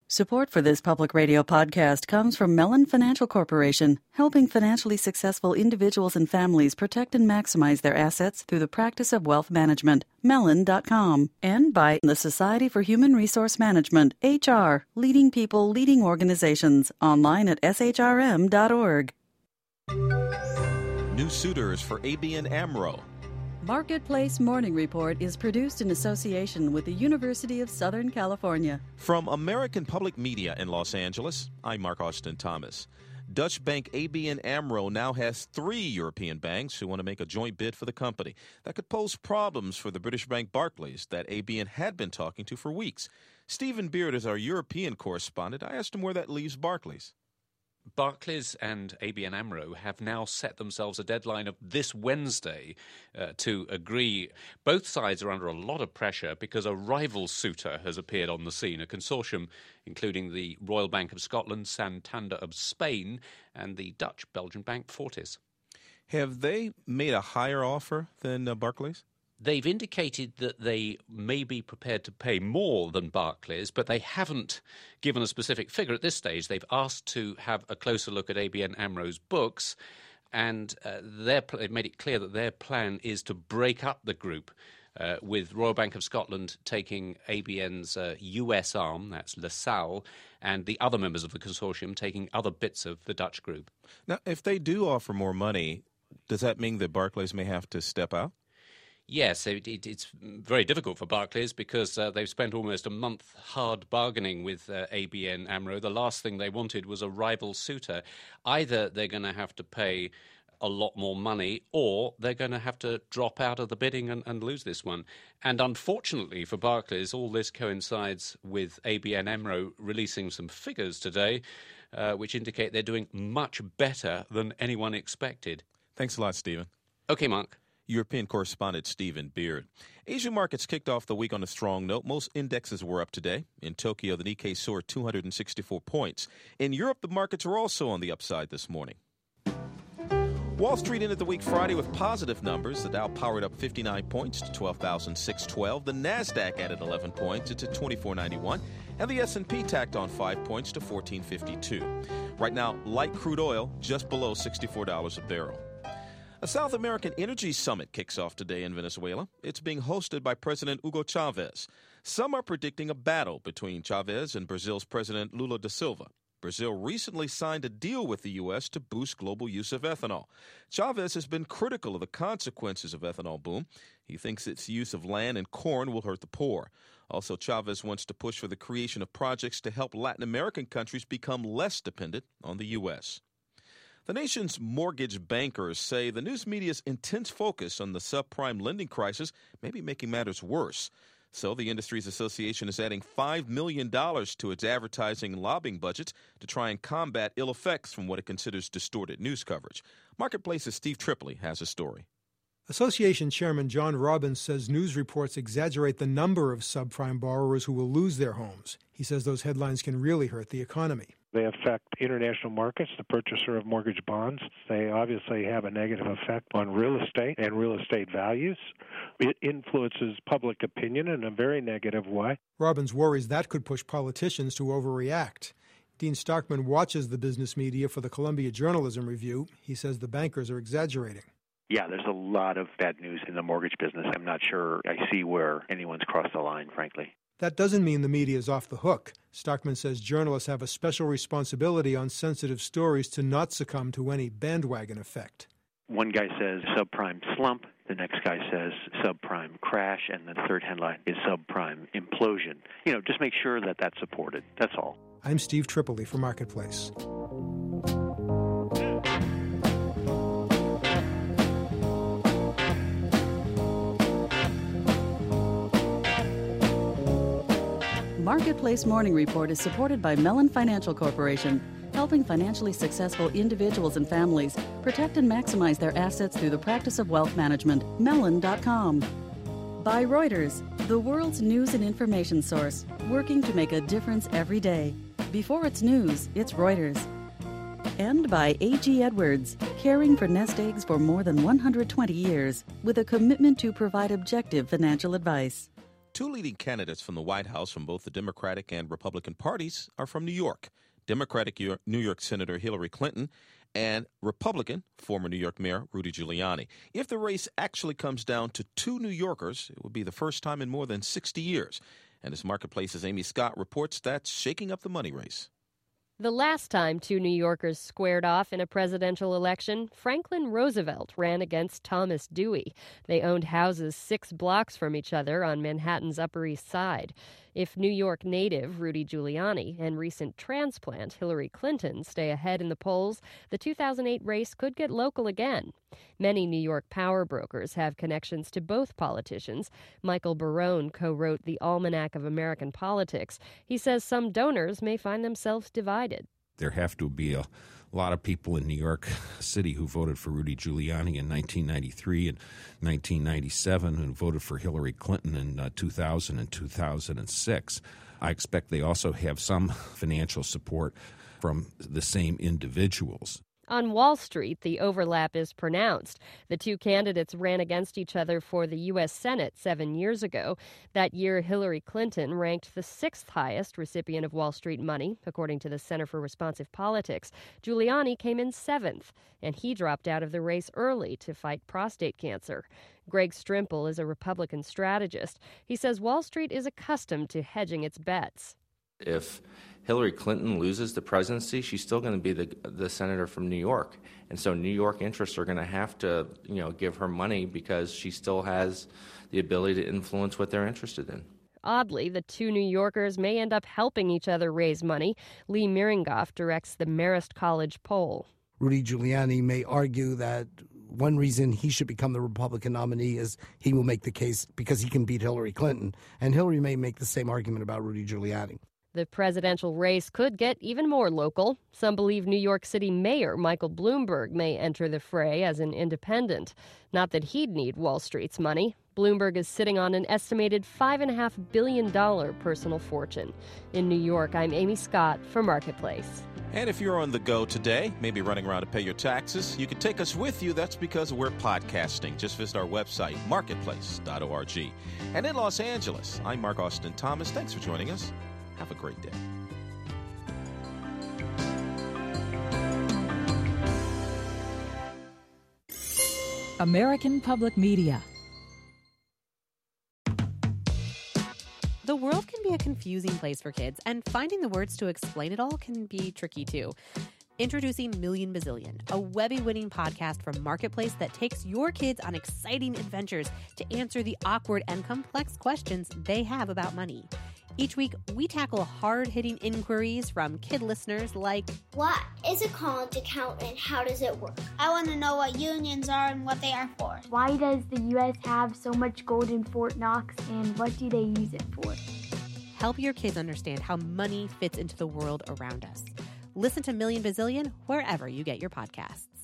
Support for this public radio podcast comes from Mellon Financial Corporation, helping financially successful individuals and families protect and maximize their assets through the practice of wealth management. Mellon.com. And by the Society for Human Resource Management, HR, leading people, leading organizations. Online at shrm.org. New suitors for ABN AMRO. Marketplace Morning Report is produced in association with the University of Southern California. From American Public Media in Los Angeles, I'm Mark Austin Thomas. Dutch bank ABN AMRO now has 3 European banks who want to make a joint bid for the company. That could pose problems for the British bank Barclays that ABN had been talking to for weeks. Stephen Beard is our European correspondent. I asked him where that leaves Barclays. Barclays and ABN AMRO have now set themselves a deadline of this Wednesday to agree. Both sides are under a lot of pressure because a rival suitor has appeared on the scene, a consortium including the Royal Bank of Scotland, Santander of Spain, and the Dutch-Belgian bank Fortis. Have they made a higher offer than Barclays? They've indicated that they may be prepared to pay more than Barclays, but they haven't given a specific figure at this stage. They've asked to have a closer look at ABN AMRO's books, and they've made it clear that their plan is to break up the group, with Royal Bank of Scotland taking ABN's US arm, that's LaSalle, and the other members of the consortium taking other bits of the Dutch group. Now, if they do offer more money, does that mean that Barclays may have to step out? Yes, it's very difficult for Barclays because they've spent almost a month hard bargaining with ABN AMRO. The last thing they wanted was a rival suitor. Either they're going to have to pay a lot more money or they're going to have to drop out of the bidding and lose this one. And unfortunately for Barclays, all this coincides with ABN AMRO releasing some figures today which indicate they're doing much better than anyone expected. Thanks a lot, Stephen. Okay, Mark. European correspondent Stephen Beard. Asian markets kicked off the week on a strong note. Most indexes were up today. In Tokyo, the Nikkei soared 264 points. In Europe, the markets are also on the upside this morning. Wall Street ended the week Friday with positive numbers. The Dow powered up 59 points to 12,612. The Nasdaq added 11 points to 2491. And the S&P tacked on 5 points to 1452. Right now, light crude oil just below $64 a barrel. A South American energy summit kicks off today in Venezuela. It's being hosted by President Hugo Chavez. Some are predicting a battle between Chavez and Brazil's President Lula da Silva. Brazil recently signed a deal with the U.S. to boost global use of ethanol. Chavez has been critical of the consequences of ethanol boom. He thinks its use of land and corn will hurt the poor. Also, Chavez wants to push for the creation of projects to help Latin American countries become less dependent on the U.S. The nation's mortgage bankers say the news media's intense focus on the subprime lending crisis may be making matters worse. So the Industries Association is adding $5 million to its advertising and lobbying budgets to try and combat ill effects from what it considers distorted news coverage. Marketplace's Steve Tripoli has a story. Association Chairman John Robbins says news reports exaggerate the number of subprime borrowers who will lose their homes. He says those headlines can really hurt the economy. They affect international markets, the purchaser of mortgage bonds. They obviously have a negative effect on real estate and real estate values. It influences public opinion in a very negative way. Robbins worries that could push politicians to overreact. Dean Stockman watches the business media for the Columbia Journalism Review. He says the bankers are exaggerating. Yeah, there's a lot of bad news in the mortgage business. I'm not sure I see where anyone's crossed the line, frankly. That doesn't mean the media is off the hook. Stockman says journalists have a special responsibility on sensitive stories to not succumb to any bandwagon effect. One guy says subprime slump, the next guy says subprime crash, and the third headline is subprime implosion. Just make sure that that's supported. That's all. I'm Steve Tripoli for Marketplace. Marketplace Morning Report is supported by Mellon Financial Corporation, helping financially successful individuals and families protect and maximize their assets through the practice of wealth management. Mellon.com. By Reuters, the world's news and information source, working to make a difference every day. Before it's news, it's Reuters. And by A.G. Edwards, caring for nest eggs for more than 120 years, with a commitment to provide objective financial advice. Two leading candidates from the White House from both the Democratic and Republican parties are from New York. Democratic New York Senator Hillary Clinton and Republican former New York Mayor Rudy Giuliani. If the race actually comes down to two New Yorkers, it would be the first time in more than 60 years. And as Marketplace's Amy Scott reports, that's shaking up the money race. The last time two New Yorkers squared off in a presidential election, Franklin Roosevelt ran against Thomas Dewey. They owned houses 6 blocks from each other on Manhattan's Upper East Side. If New York native Rudy Giuliani and recent transplant Hillary Clinton stay ahead in the polls, the 2008 race could get local again. Many New York power brokers have connections to both politicians. Michael Barone co-wrote The Almanac of American Politics. He says some donors may find themselves divided. There have to be a lot of people in New York City who voted for Rudy Giuliani in 1993 and 1997 and voted for Hillary Clinton in 2000 and 2006. I expect they also have some financial support from the same individuals. On Wall Street, the overlap is pronounced. The two candidates ran against each other for the U.S. Senate 7 years ago. That year, Hillary Clinton ranked the 6th highest recipient of Wall Street money, according to the Center for Responsive Politics. Giuliani came in 7th, and he dropped out of the race early to fight prostate cancer. Greg Strimple is a Republican strategist. He says Wall Street is accustomed to hedging its bets. If Hillary Clinton loses the presidency, she's still going to be the senator from New York. And so New York interests are going to have to, give her money because she still has the ability to influence what they're interested in. Oddly, the two New Yorkers may end up helping each other raise money. Lee Miringoff directs the Marist College poll. Rudy Giuliani may argue that one reason he should become the Republican nominee is he will make the case because he can beat Hillary Clinton. And Hillary may make the same argument about Rudy Giuliani. The presidential race could get even more local. Some believe New York City Mayor Michael Bloomberg may enter the fray as an independent. Not that he'd need Wall Street's money. Bloomberg is sitting on an estimated $5.5 billion personal fortune. In New York, I'm Amy Scott for Marketplace. And if you're on the go today, maybe running around to pay your taxes, you can take us with you. That's because we're podcasting. Just visit our website, marketplace.org. And in Los Angeles, I'm Mark Austin Thomas. Thanks for joining us. Have a great day. American Public Media. The world can be a confusing place for kids, and finding the words to explain it all can be tricky too. Introducing Million Bazillion, a Webby-winning podcast from Marketplace that takes your kids on exciting adventures to answer the awkward and complex questions they have about money. Each week, we tackle hard-hitting inquiries from kid listeners like, what is a college account and how does it work? I want to know what unions are and what they are for. Why does the U.S. have so much gold in Fort Knox and what do they use it for? Help your kids understand how money fits into the world around us. Listen to Million Bazillion wherever you get your podcasts.